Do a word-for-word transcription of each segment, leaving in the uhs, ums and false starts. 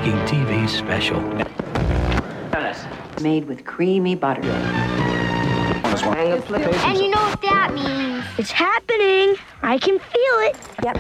groundbreaking T V special. Made with creamy butter. And you know what that means. It's happening. I can feel it. Yep.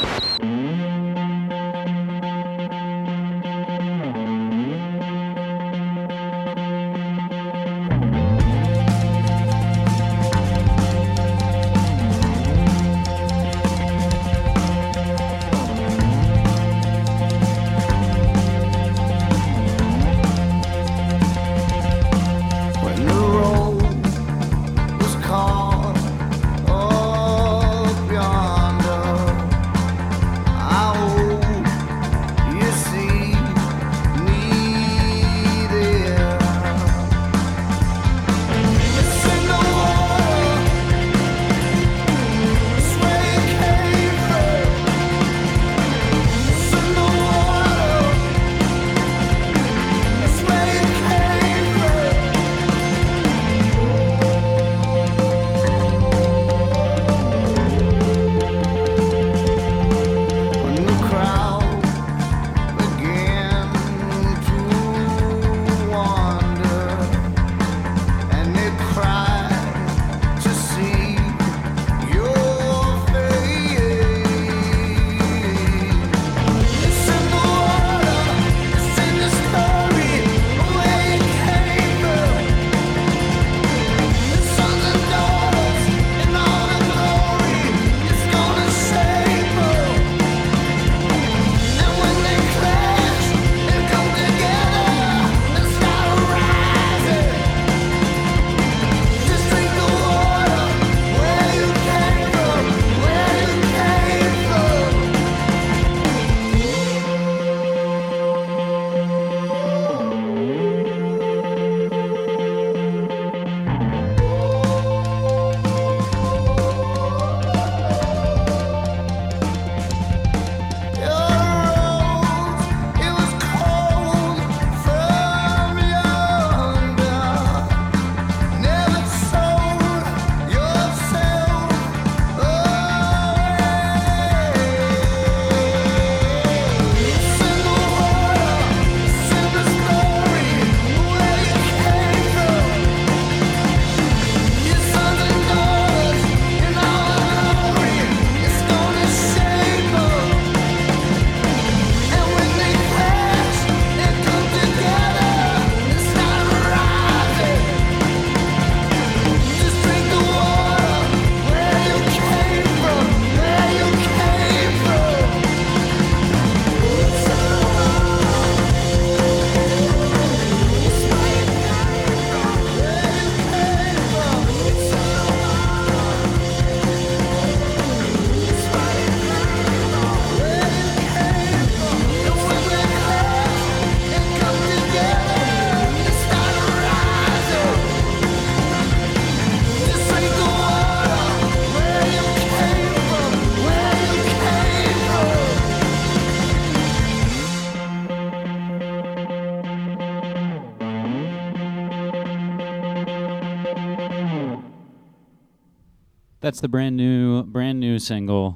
That's the brand new, brand new single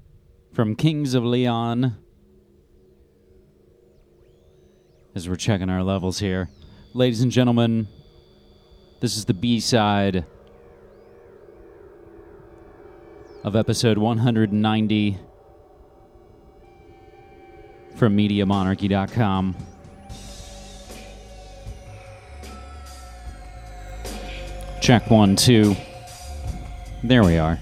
from Kings of Leon. As we're checking our levels here. Ladies and gentlemen, this is the B-side of episode one hundred ninety from media monarchy dot com. Check one, two. There we are.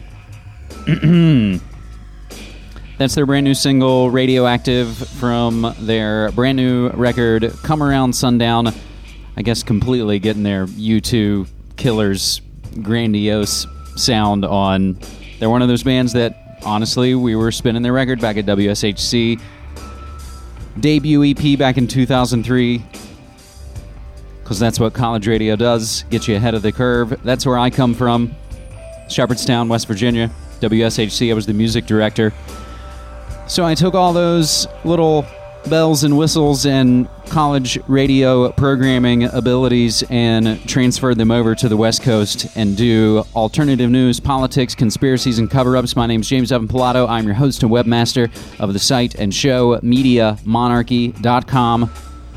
That's their brand new single, Radioactive, from their brand new record, Come Around Sundown. I guess completely getting their U two Killers grandiose sound on. They're one of those bands that, honestly, we were spinning their record back at W S H C. Debut E P back in two thousand three. Because that's what college radio does, get you ahead of the curve. That's where I come from. Shepherdstown, West Virginia, W S H C. I was the music director. So I took all those little bells and whistles and college radio programming abilities and transferred them over to the West Coast and do alternative news, politics, conspiracies, and cover-ups. My name's James Evan Pilato. I'm your host and webmaster of the site and show, media monarchy dot com.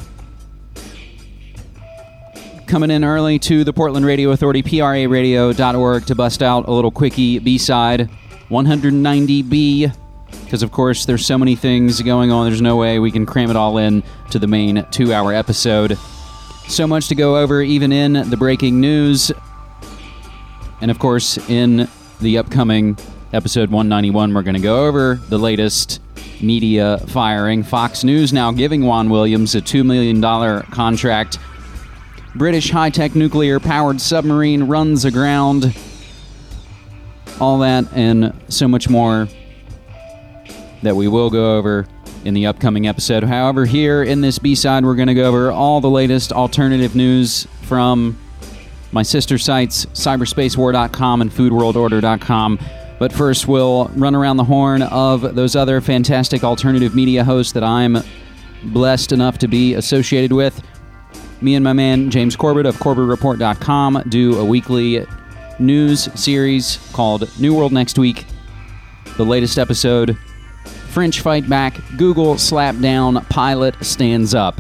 Coming in early to the Portland Radio Authority, P R A radio dot org, to bust out a little quickie B-side, one ninety B. Because, of course, there's so many things going on, there's no way we can cram it all in to the main two-hour episode. So much to go over, even in the breaking news. And, of course, in the upcoming episode one ninety-one, we're going to go over the latest media firing. Fox News now giving Juan Williams a two million dollars contract. British high-tech nuclear-powered submarine runs aground. All that and so much more that we will go over in the upcoming episode. However, here in this B-side, we're going to go over all the latest alternative news from my sister sites, cyberspace war dot com and food world order dot com. But first, we'll run around the horn of those other fantastic alternative media hosts that I'm blessed enough to be associated with. Me and my man, James Corbett of Corbett Report dot com, do a weekly news series called New World Next Week. The latest episode, French Fight Back, Google Slapdown, Pilot Stands Up.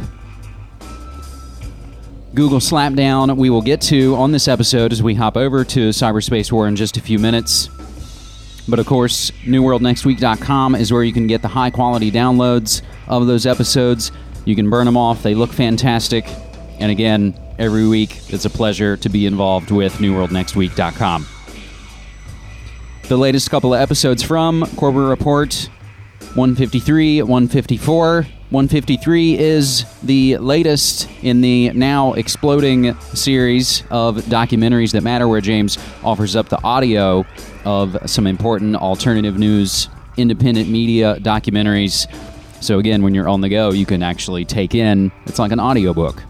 Google Slapdown we will get to on this episode as we hop over to Cyberspace War in just a few minutes. But of course, new world next week dot com is where you can get the high-quality downloads of those episodes. You can burn them off. They look fantastic. And again, every week, it's a pleasure to be involved with new world next week dot com. The latest couple of episodes from Corbett Report, one fifty-three, one fifty-four. one fifty-three is the latest in the now exploding series of documentaries that matter, where James offers up the audio of some important alternative news, independent media documentaries. So again, when you're on the go, you can actually take in, it's like an audiobook.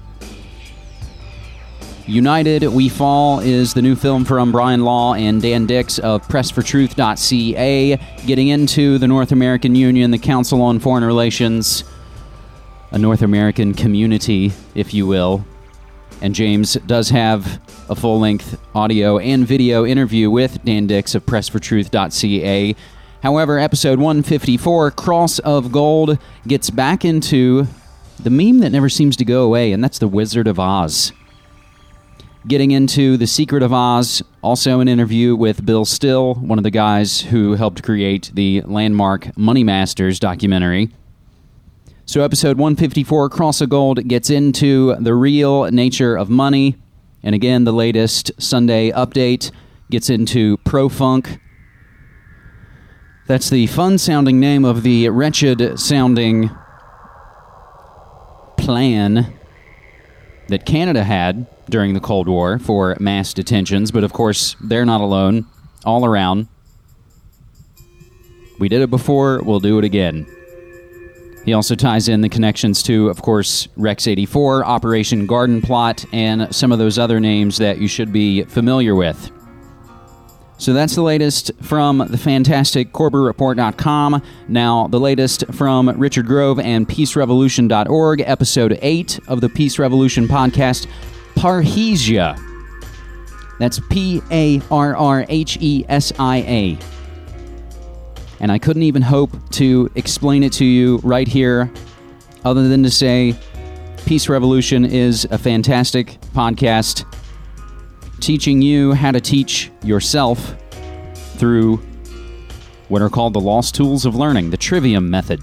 United We Fall is the new film from Brian Law and Dan Dix of press for truth dot c a, getting into the North American Union, the Council on Foreign Relations, a North American community, if you will. And James does have a full-length audio and video interview with Dan Dix of press for truth dot c a. However, episode one fifty-four, Cross of Gold, gets back into the meme that never seems to go away, and that's the Wizard of Oz. Getting into The Secret of Oz, also an interview with Bill Still, one of the guys who helped create the landmark Money Masters documentary. So episode one fifty-four, Cross of Gold, gets into the real nature of money. And again, the latest Sunday update gets into Pro-Funk. That's the fun-sounding name of the wretched-sounding plan that Canada had during the Cold War for mass detentions, but of course, they're not alone. All around. We did it before, we'll do it again. He also ties in the connections to, of course, Rex eighty-four, Operation Garden Plot, and some of those other names that you should be familiar with. So that's the latest from the fantastic Corbett Report dot com. Now, the latest from Richard Grove and peace revolution dot org, episode eight of the Peace Revolution podcast, Parrhesia. That's P A R R H E S I A. And I couldn't even hope to explain it to you right here, other than to say Peace Revolution is a fantastic podcast teaching you how to teach yourself through what are called the lost tools of learning, the Trivium method.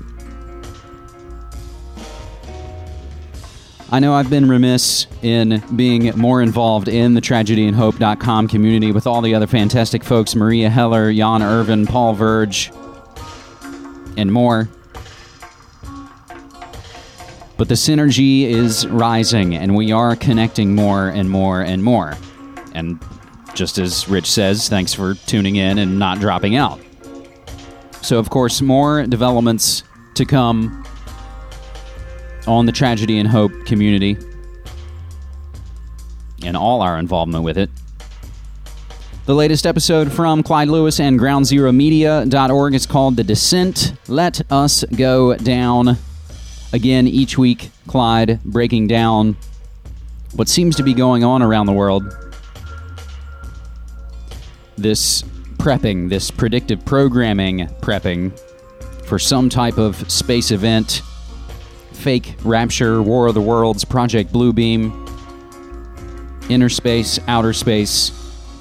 I know I've been remiss in being more involved in the tragedy and hope dot com community with all the other fantastic folks, Maria Heller, Jan Irvin, Paul Verge, and more. But the synergy is rising, and we are connecting more and more and more. And just as Rich says, thanks for tuning in and not dropping out. So, of course, more developments to come on the Tragedy and Hope community and all our involvement with it. The latest episode from Clyde Lewis and ground zero media dot org is called The Descent. Let us go down. Again, each week, Clyde breaking down what seems to be going on around the world. This prepping, this predictive programming prepping for some type of space event, fake Rapture, War of the Worlds, Project Bluebeam, inner space, outer space.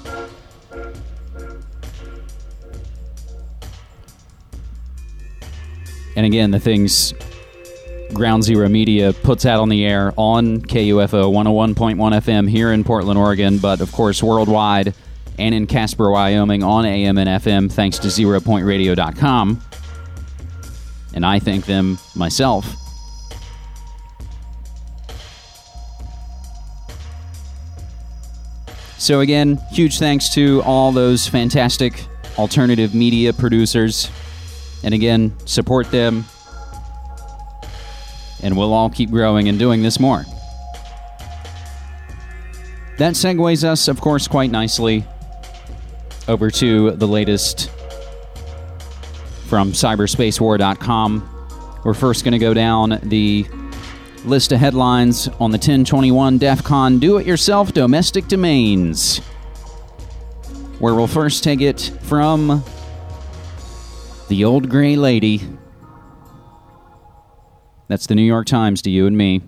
And again, the things Ground Zero Media puts out on the air on K U F O one oh one point one F M here in Portland, Oregon, but of course worldwide and in Casper, Wyoming on A M and F M thanks to zero point radio dot com. And I thank them myself. So again, huge thanks to all those fantastic alternative media producers. And again, support them. And we'll all keep growing and doing this more. That segues us, of course, quite nicely over to the latest from cyberspace war dot com. We're first going to go down the list of headlines on the ten twenty-one DEF CON Do-It-Yourself Domestic Domains, where we'll first take it from the old gray lady. That's the New York Times to you and me.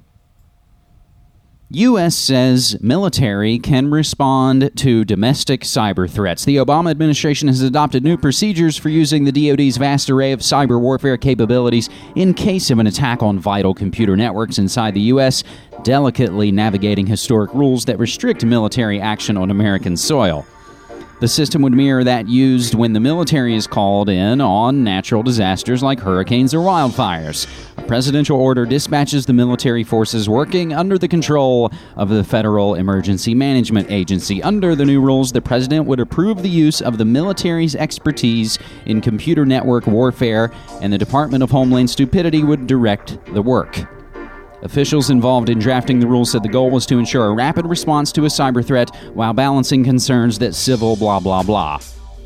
U S says military can respond to domestic cyber threats. The Obama administration has adopted new procedures for using the D O D's vast array of cyber warfare capabilities in case of an attack on vital computer networks inside the U S, delicately navigating historic rules that restrict military action on American soil. The system would mirror that used when the military is called in on natural disasters like hurricanes or wildfires. A presidential order dispatches the military forces working under the control of the Federal Emergency Management Agency. Under the new rules, the president would approve the use of the military's expertise in computer network warfare, and the Department of Homeland Stupidity would direct the work. Officials involved in drafting the rules said the goal was to ensure a rapid response to a cyber threat while balancing concerns that civil blah blah blah.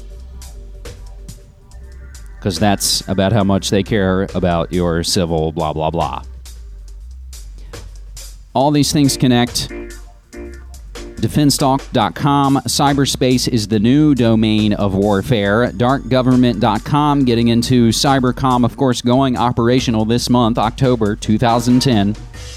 Because that's about how much they care about your civil blah blah blah. All these things connect. defense talk dot com, cyberspace is the new domain of warfare. dark government dot com, getting into cybercom, of course, going operational this month, October twenty ten.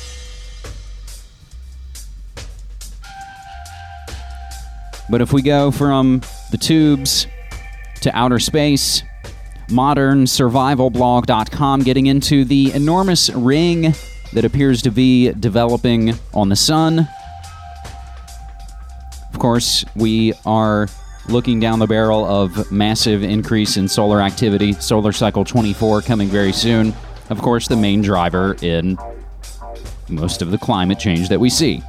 But if we go from the tubes to outer space, modern survival blog dot com, getting into the enormous ring that appears to be developing on the sun. Of course, we are looking down the barrel of massive increase in solar activity. Solar cycle twenty-four coming very soon. Of course, the main driver in most of the climate change that we see.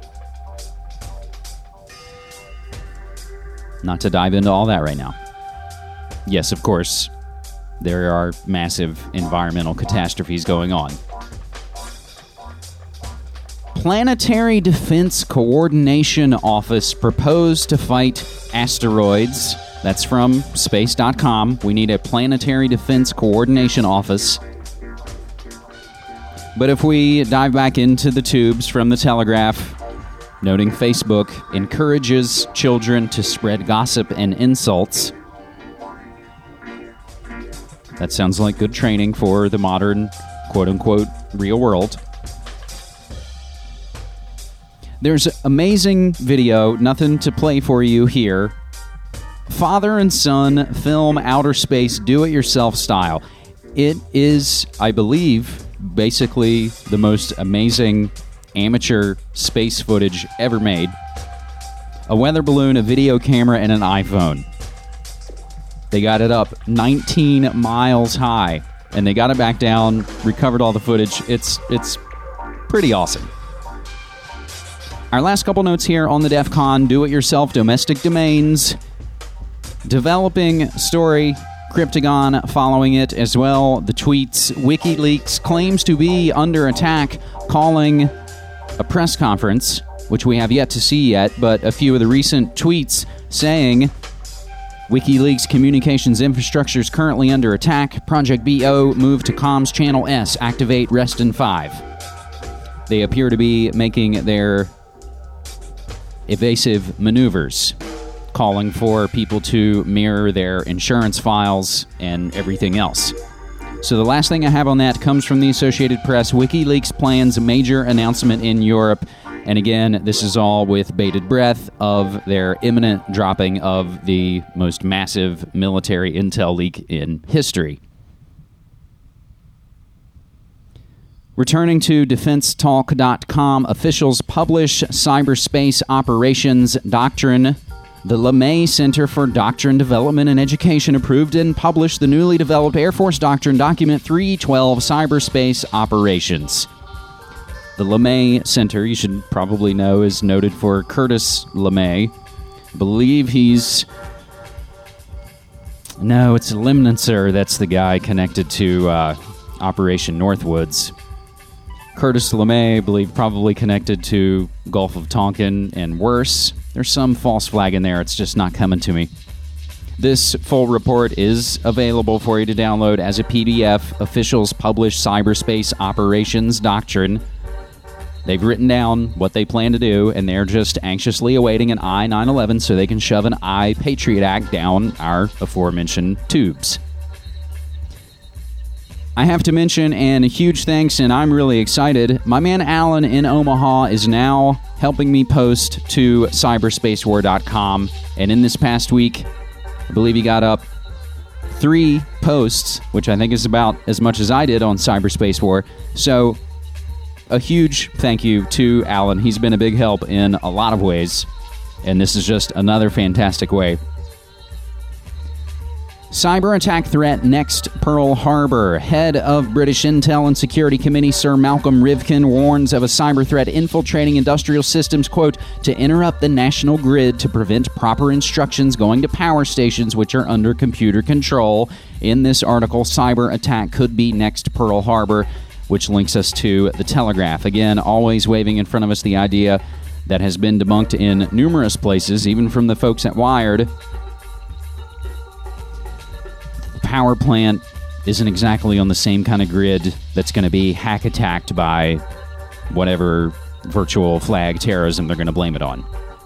Not to dive into all that right now. Yes, of course, there are massive environmental catastrophes going on. Planetary Defense Coordination Office proposed to fight asteroids. That's from space dot com. We need a Planetary Defense Coordination Office. But if we dive back into the tubes from the Telegraph, noting Facebook encourages children to spread gossip and insults. That sounds like good training for the modern, quote-unquote, real world. There's amazing video, nothing to play for you here. Father and son film outer space do-it-yourself style. It is, I believe, basically the most amazing amateur space footage ever made. A weather balloon, a video camera, and an iPhone. They got it up nineteen miles high, and they got it back down, recovered all the footage. It's it's pretty awesome. Our last couple notes here on the DEF CON Do-It-Yourself Domestic Domains. Developing story, Cryptagon following it as well. The tweets, WikiLeaks claims to be under attack, calling a press conference, which we have yet to see yet, but a few of the recent tweets saying WikiLeaks communications infrastructure is currently under attack. Project B O move to comms channel S. Activate Reston five. They appear to be making their evasive maneuvers, calling for people to mirror their insurance files and everything else. So the last thing I have on that comes from the Associated Press. WikiLeaks plans a major announcement in Europe. And again, this is all with bated breath of their imminent dropping of the most massive military intel leak in history. Returning to defense talk dot com, officials publish cyberspace operations doctrine. The LeMay Center for Doctrine Development and Education approved and published the newly developed Air Force Doctrine Document three twelve Cyberspace Operations. The LeMay Center, you should probably know, is noted for Curtis LeMay. I believe he's... No, it's Lemnitzer. That's the guy connected to uh, Operation Northwoods. Curtis LeMay, I believe, probably connected to Gulf of Tonkin and worse. There's some false flag in there. It's just not coming to me. This full report is available for you to download as a P D F. Officials publish Cyberspace Operations Doctrine. They've written down what they plan to do, and they're just anxiously awaiting an I nine eleven so they can shove an I Patriot Act down our aforementioned tubes. I have to mention, and a huge thanks, and I'm really excited, my man Alan in Omaha is now helping me post to cyberspace war dot com, and in this past week, I believe he got up three posts, which I think is about as much as I did on Cyberspace War. So, a huge thank you to Alan. He's been a big help in a lot of ways, and this is just another fantastic way. Cyber attack threat next Pearl Harbor. Head of British Intel and Security Committee Sir Malcolm Rivkin warns of a cyber threat infiltrating industrial systems, quote, to interrupt the national grid to prevent proper instructions going to power stations which are under computer control. In this article, cyber attack could be next Pearl Harbor, which links us to The Telegraph. Again, always waving in front of us the idea that has been debunked in numerous places, even from the folks at Wired. Power plant isn't exactly on the same kind of grid that's going to be hack attacked by whatever virtual flag terrorism they're going to blame it on.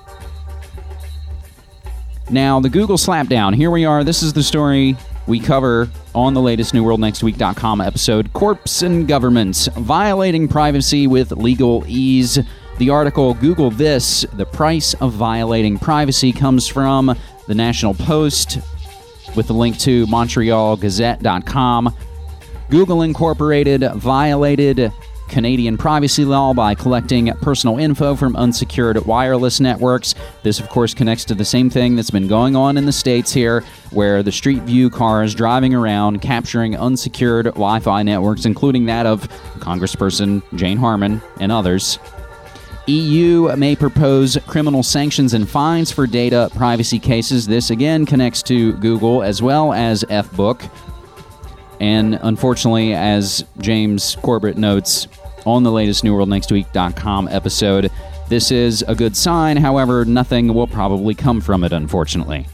Now, the Google slapdown. Here we are. This is the story we cover on the latest new world next week dot com episode. Corps and governments violating privacy with legal ease. The article, Google This, the price of violating privacy, comes from the National Post, with a link to Montreal Gazette dot com. Google Incorporated violated Canadian privacy law by collecting personal info from unsecured wireless networks. This, of course, connects to the same thing that's been going on in the States here, where the Street View cars driving around capturing unsecured Wi-Fi networks, including that of Congressperson Jane Harman and others. E U may propose criminal sanctions and fines for data privacy cases. This, again, connects to Google as well as F-Book. And unfortunately, as James Corbett notes on the latest new world next week dot com episode, this is a good sign. However, nothing will probably come from it, unfortunately.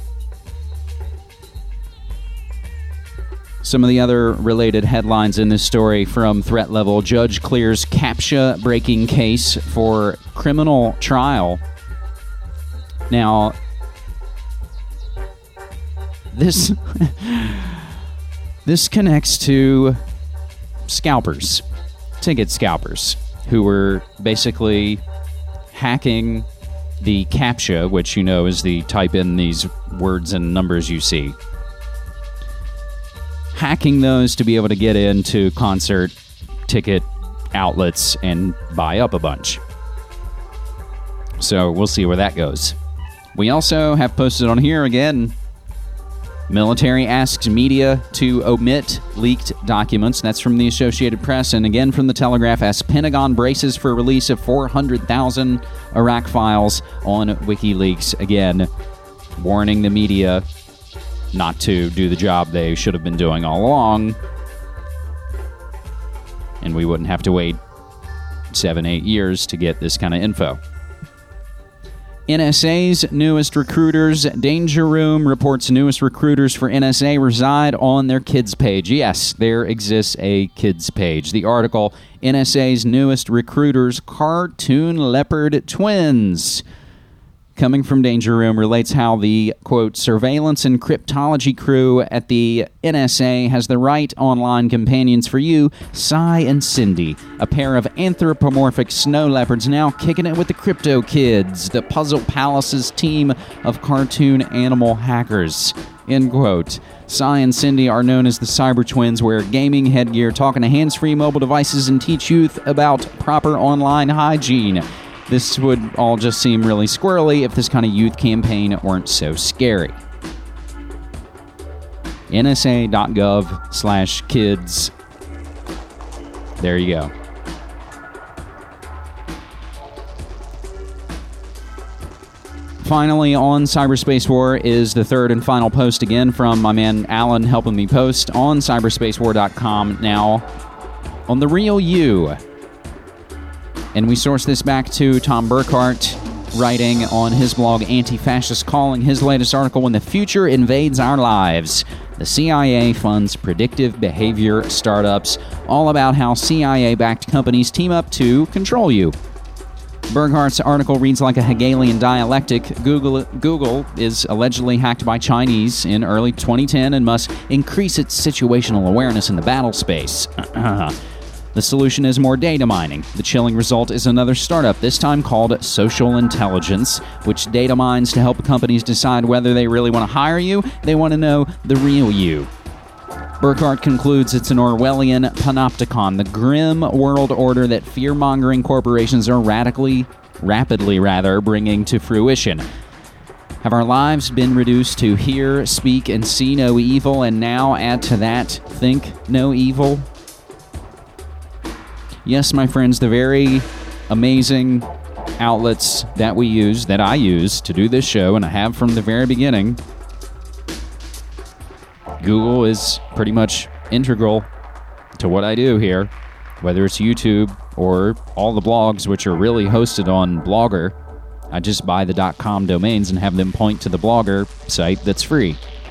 Some of the other related headlines in this story from Threat Level. Judge clears CAPTCHA breaking case for criminal trial. Now, this this connects to scalpers, ticket scalpers, who were basically hacking the CAPTCHA, which you know is the type in these words and numbers you see. Hacking those to be able to get into concert ticket outlets and buy up a bunch. So we'll see where that goes. We also have posted on here again, military asks media to omit leaked documents. That's from the Associated Press, and again from the Telegraph, as Pentagon braces for release of four hundred thousand Iraq files on WikiLeaks. Again, warning the media not to do the job they should have been doing all along, and we wouldn't have to wait seven, eight years to get this kind of info. N S A's newest recruiters. Danger Room reports newest recruiters for N S A reside on their kids page. Yes, there exists a kids page. The article, N S A's newest recruiters, cartoon leopard twins. Coming from Danger Room, relates how the, quote, surveillance and cryptology crew at the N S A has the right online companions for you, Cy and Cindy, a pair of anthropomorphic snow leopards now kicking it with the Crypto Kids, the Puzzle Palace's team of cartoon animal hackers, end quote. Cy and Cindy are known as the Cyber Twins, wear gaming headgear, talk into hands-free mobile devices, and teach youth about proper online hygiene. This would all just seem really squirrely if this kind of youth campaign weren't so scary. N S A dot gov slash kids. There you go. Finally, on Cyberspace War is the third and final post again from my man Alan helping me post on cyberspace war dot com now on the real you. And we source this back to Tom Burkhart, writing on his blog Anti-Fascist, calling his latest article, When the Future Invades Our Lives. The C I A funds predictive behavior startups, all about how C I A-backed companies team up to control you. Burghart's article reads like a Hegelian dialectic. Google, Google is allegedly hacked by Chinese in early twenty ten and must increase its situational awareness in the battle space. The solution is more data mining. The chilling result is another startup, this time called Social Intelligence, which data mines to help companies decide whether they really want to hire you. They want to know the real you. Burkhart concludes it's an Orwellian panopticon, the grim world order that fear-mongering corporations are radically, rapidly rather, bringing to fruition. Have our lives been reduced to hear, speak, and see no evil, and now add to that, think no evil? Yes, my friends, the very amazing outlets that we use, that I use to do this show, and I have from the very beginning, Google is pretty much integral to what I do here, whether it's YouTube or all the blogs, which are really hosted on Blogger. I just buy the .com domains and have them point to the Blogger site that's free.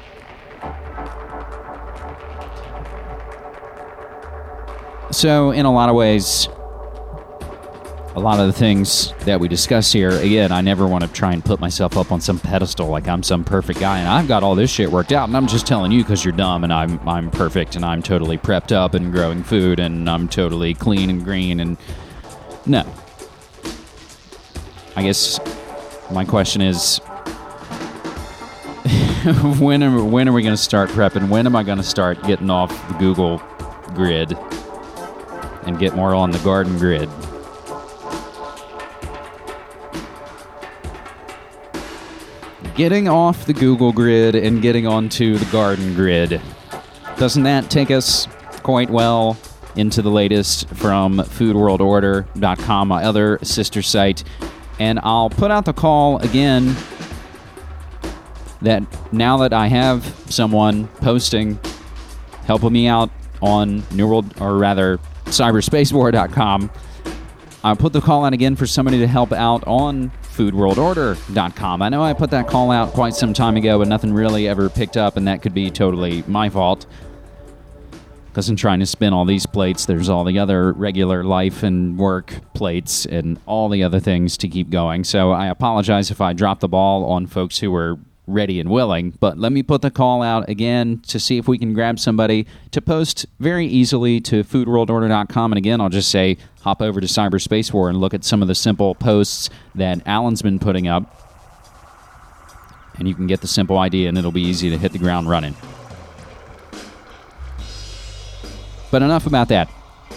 So, in a lot of ways, a lot of the things that we discuss here, again, I never want to try and put myself up on some pedestal like I'm some perfect guy, and I've got all this shit worked out, and I'm just telling you because you're dumb, and I'm I'm perfect, and I'm totally prepped up and growing food, and I'm totally clean and green, and no. I guess my question is, when are, when are we going to start prepping? When am I going to start getting off the Google grid and get more on the garden grid? Getting off the Google grid and getting onto the garden grid. Doesn't that take us quite well into the latest from food world order dot com, my other sister site? And I'll put out the call again that now that I have someone posting, helping me out on New World, or rather cyberspace war dot com, I'll put the call out again for somebody to help out on food world order dot com. I know I put that call out quite some time ago, but nothing really ever picked up, and that could be totally my fault. Because I'm trying to spin all these plates, there's all the other regular life and work plates and all the other things to keep going. So I apologize if I dropped the ball on folks who were ready and willing, but let me put the call out again to see if we can grab somebody to post very easily to food world order dot com. And again, I'll just say, hop over to Cyberspace War and look at some of the simple posts that Alan's been putting up, and you can get the simple idea, and it'll be easy to hit the ground running. But enough about that.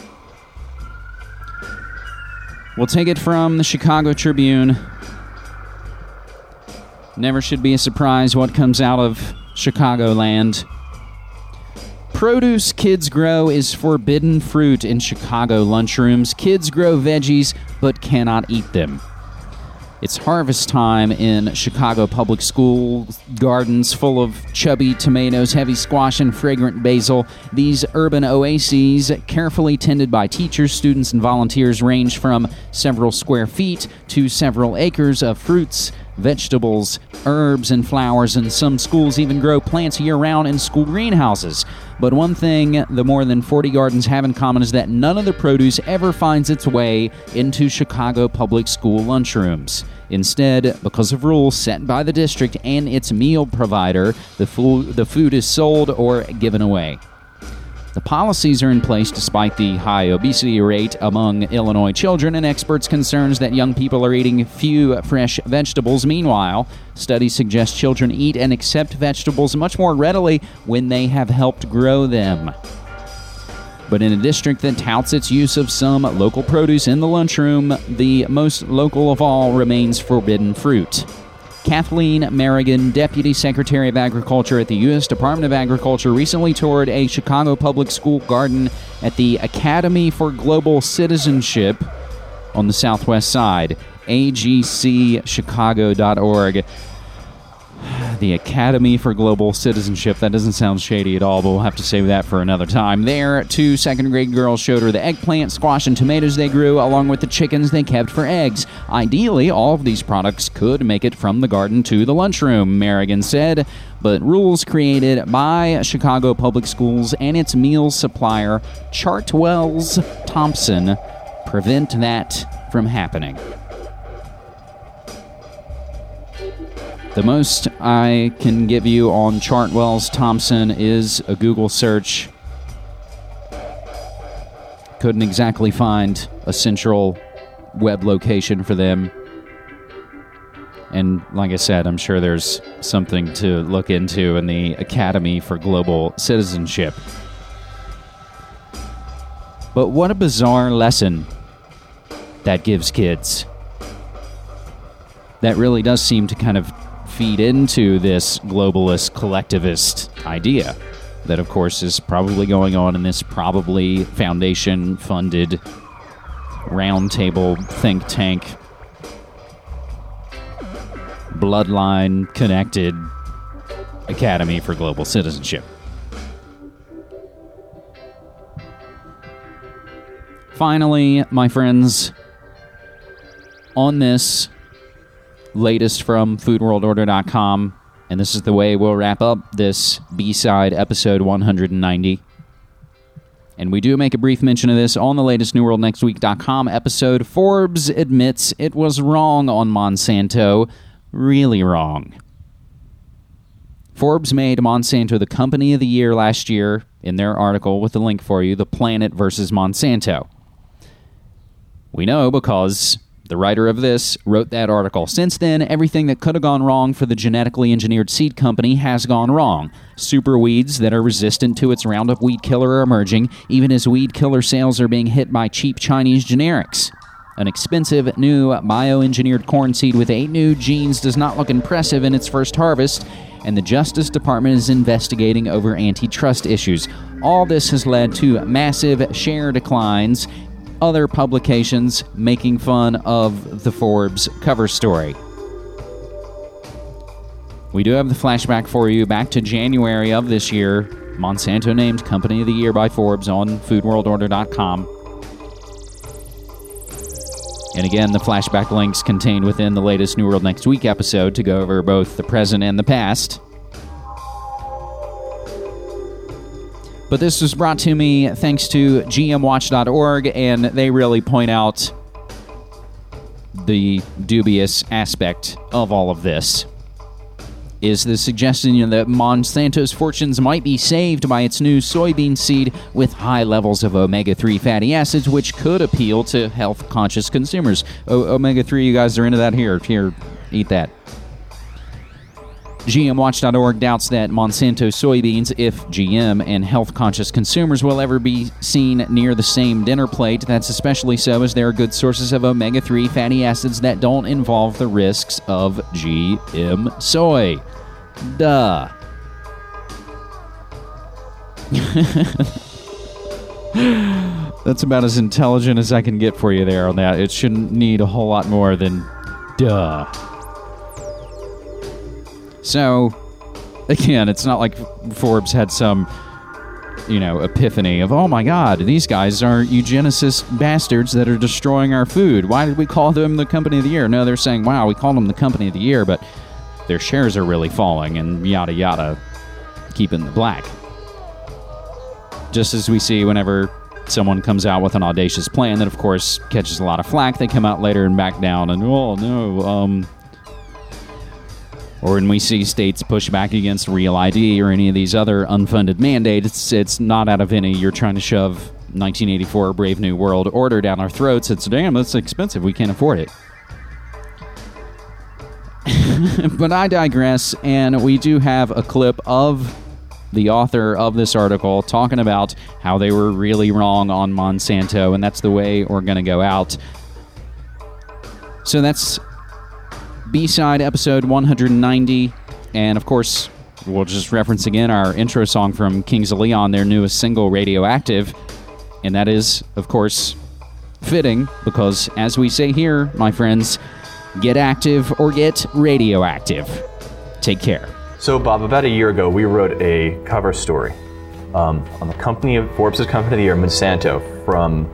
We'll take it from the Chicago Tribune. Never should be a surprise what comes out of Chicagoland. Produce kids grow is forbidden fruit in Chicago lunchrooms. Kids grow veggies but cannot eat them. It's harvest time in Chicago public school gardens full of chubby tomatoes, heavy squash, and fragrant basil. These urban oases, carefully tended by teachers, students, and volunteers, range from several square feet to several acres of fruits, vegetables, herbs, and flowers, and some schools even grow plants year-round in school greenhouses. But one thing the more than forty gardens have in common is that none of the produce ever finds its way into Chicago public school lunchrooms. Instead, because of rules set by the district and its meal provider, the, fo- the food is sold or given away. The policies are in place despite the high obesity rate among Illinois children and experts' concerns that young people are eating few fresh vegetables. Meanwhile, studies suggest children eat and accept vegetables much more readily when they have helped grow them. But in a district that touts its use of some local produce in the lunchroom, the most local of all remains forbidden fruit. Kathleen Merrigan, Deputy Secretary of Agriculture at the U S Department of Agriculture, recently toured a Chicago public school garden at the Academy for Global Citizenship on the southwest side, a g c chicago dot org. The Academy for Global Citizenship. That doesn't sound shady at all, but we'll have to save that for another time. There, two second-grade girls showed her the eggplant, squash, and tomatoes they grew, along with the chickens they kept for eggs. Ideally, all of these products could make it from the garden to the lunchroom, Merrigan said, but rules created by Chicago Public Schools and its meal supplier, Chartwells Thompson, prevent that from happening. The most I can give you on Chartwells Thompson is a Google search. Couldn't exactly find a central web location for them. And like I said, I'm sure there's something to look into in the Academy for Global Citizenship. But what a bizarre lesson that gives kids. That really does seem to kind of feed into this globalist collectivist idea that, of course, is probably going on in this probably foundation-funded roundtable think tank, bloodline-connected Academy for Global Citizenship. Finally, my friends, on this latest from food world order dot com, and this is the way we'll wrap up this B-side episode one hundred ninety. And we do make a brief mention of this on the latest new world next week dot com episode. Forbes admits it was wrong on Monsanto. Really wrong. Forbes made Monsanto the company of the year last year in their article with the link for you, The Planet versus Monsanto. We know because the writer of this wrote that article. Since then, everything that could have gone wrong for the genetically engineered seed company has gone wrong. Super weeds that are resistant to its Roundup weed killer are emerging, even as weed killer sales are being hit by cheap Chinese generics. An expensive new bioengineered corn seed with eight new genes does not look impressive in its first harvest, and the Justice Department is investigating over antitrust issues. All this has led to massive share declines, other publications making fun of the Forbes cover story. We do have the flashback for you back to January of this year. Monsanto named Company of the Year by Forbes on food world order dot com. And again, the flashback links contained within the latest New World Next Week episode to go over both the present and the past. But this was brought to me thanks to G M watch dot org, and they really point out the dubious aspect of all of this. Is the suggestion you know, that Monsanto's fortunes might be saved by its new soybean seed with high levels of omega three fatty acids, which could appeal to health-conscious consumers. O- omega three, you guys are into that? Here, here, eat that. G M watch dot org doubts that Monsanto soybeans, if G M and health-conscious consumers will ever be seen near the same dinner plate. That's especially so as there are good sources of omega three fatty acids that don't involve the risks of G M soy. Duh. That's about as intelligent as I can get for you there on that. It shouldn't need a whole lot more than duh. So, again, it's not like Forbes had some you know, epiphany of, oh my God, these guys are eugenicist bastards that are destroying our food. Why did we call them the company of the year? No, they're saying, wow, we called them the company of the year, but their shares are really falling and yada yada, keeping the black. Just as we see whenever someone comes out with an audacious plan that, of course, catches a lot of flack, they come out later and back down and, oh, no, um... or when we see states push back against Real I D or any of these other unfunded mandates, it's, it's not out of any, you're trying to shove nineteen eighty-four Brave New World Order down our throats. It's, damn, that's expensive. We can't afford it. But I digress, and we do have a clip of the author of this article talking about how they were really wrong on Monsanto, and that's the way we're going to go out. So that's B-side episode one hundred ninety, and of course, we'll just reference again our intro song from Kings of Leon, their newest single, Radioactive, and that is, of course, fitting, because as we say here, my friends, get active or get radioactive. Take care. So, Bob, about a year ago, we wrote a cover story um, on the company of Forbes' company of the year, Monsanto, from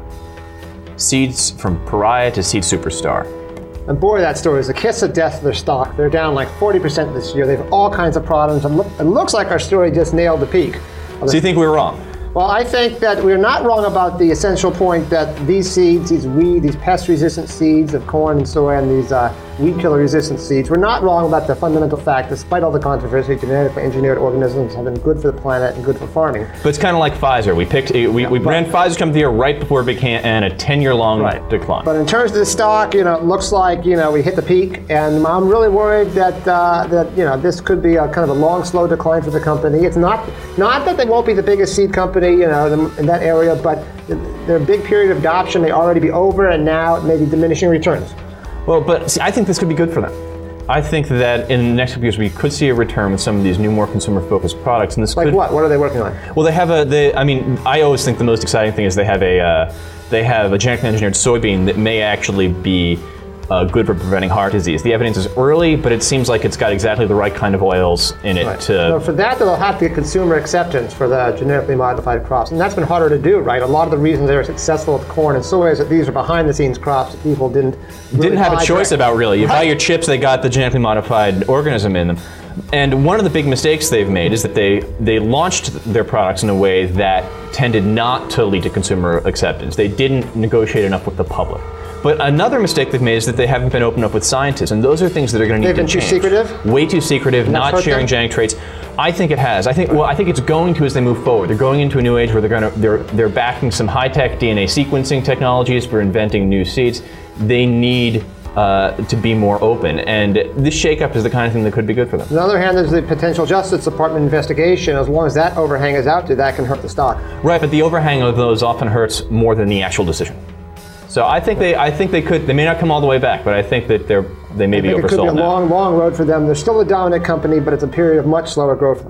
seeds from pariah to seed superstar. And boy, that story is a kiss of death to their stock. They're down like forty percent this year. They have all kinds of problems. And look, it looks like our story just nailed the peak. So you think we were wrong? Well, I think that we're not wrong about the essential point that these seeds, these weed, these pest-resistant seeds of corn and soy, and these uh, weed killer-resistant seeds, we're not wrong about the fundamental fact, despite all the controversy, genetically engineered organisms have been good for the planet and good for farming. But it's kind of like Pfizer. We picked, we, yeah, we ran Pfizer's company of the year right before it became and a ten-year-long right. decline. But in terms of the stock, you know, it looks like, you know, we hit the peak, and I'm really worried that uh, that you know this could be a kind of a long, slow decline for the company. It's not not that they won't be the biggest seed company, you know, in that area, but their big period of adoption may already be over, and now it may be diminishing returns. Well, but see, I think this could be good for them. I think that in the next few years we could see a return with some of these new, more consumer-focused products, and this like could, what? What are they working on? Well, they have a. They, I mean, I always think the most exciting thing is they have a. Uh, they have a genetically engineered soybean that may actually be uh, good for preventing heart disease. The evidence is early, but it seems like it's got exactly the right kind of oils in it. Right. To so for that, they'll have to get consumer acceptance for the genetically modified crops, and that's been harder to do, right? A lot of the reasons they were successful with corn and soy is that these are behind-the-scenes crops that people didn't really didn't have a choice direct. about, really. You Right. buy your chips, they got the genetically modified organism in them. And one of the big mistakes they've made is that they, they launched their products in a way that tended not to lead to consumer acceptance. They didn't negotiate enough with the public. But another mistake they've made is that they haven't been open up with scientists, and those are things that are going to need They've to been change. too secretive? Way too secretive, not hurt sharing them? genetic traits. I think it has. I think well, I think it's going to as they move forward. They're going into a new age where they're going to they're they're backing some high-tech D N A sequencing technologies for inventing new seeds. They need uh, to be more open, and this shakeup is the kind of thing that could be good for them. On the other hand, there's the potential Justice Department investigation. As long as that overhang is out there, that can hurt the stock. Right, but the overhang of those often hurts more than the actual decision. So I think they, I think they could. They may not come all the way back, but I think that they're, they may I be think it could be a oversold now. long, long road for them. They're still a dominant company, but it's a period of much slower growth.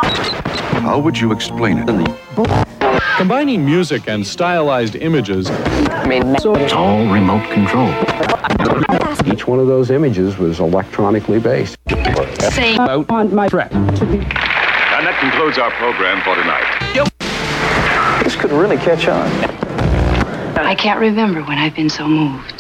How would you explain it? Combining music and stylized images. It's all remote control. Each one of those images was electronically based. Say about on my track. And that concludes our program for tonight. This could really catch on. I can't remember when I've been so moved.